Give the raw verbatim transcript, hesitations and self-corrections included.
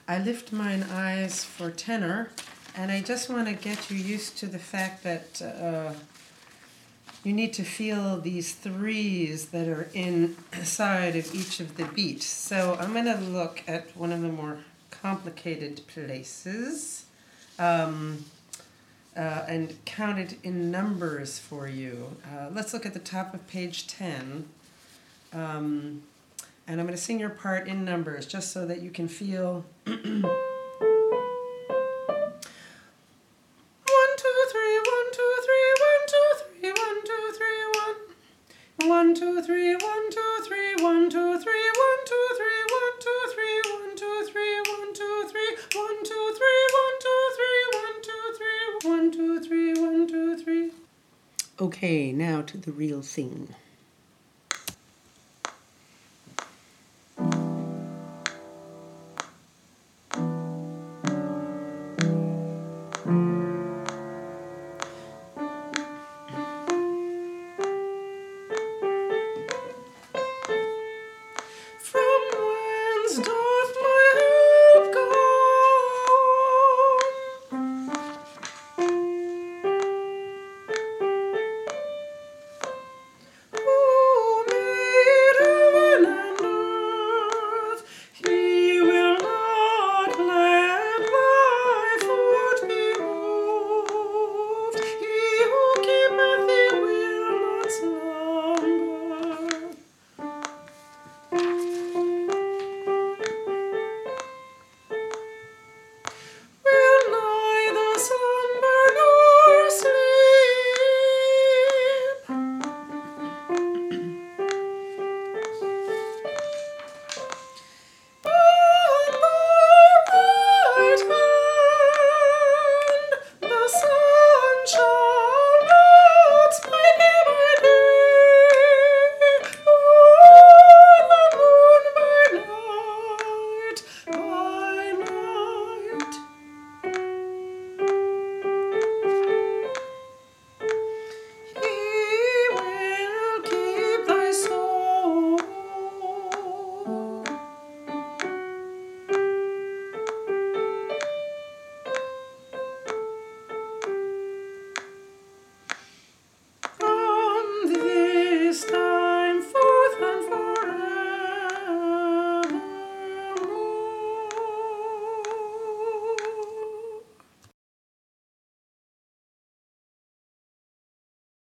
I lift mine eyes for tenor, and I just want to get you used to the fact that uh, you need to feel these threes that are inside of each of the beats. So I'm going to look at one of the more complicated places um, uh, and count it in numbers for you. Uh, let's look at the top of page ten. Um, and I'm going to sing your part in numbers just so that you can feel one, two, three, one, two, three, one, two, three, one, two, three, one. One, two, three, one, two, three, one, two, three, one, two, three, one, two, three, one, two, three, one, two, three, one, two, three, one, two, three, one, two, three, one, two, three, one, two, three. Okay, now to the real thing.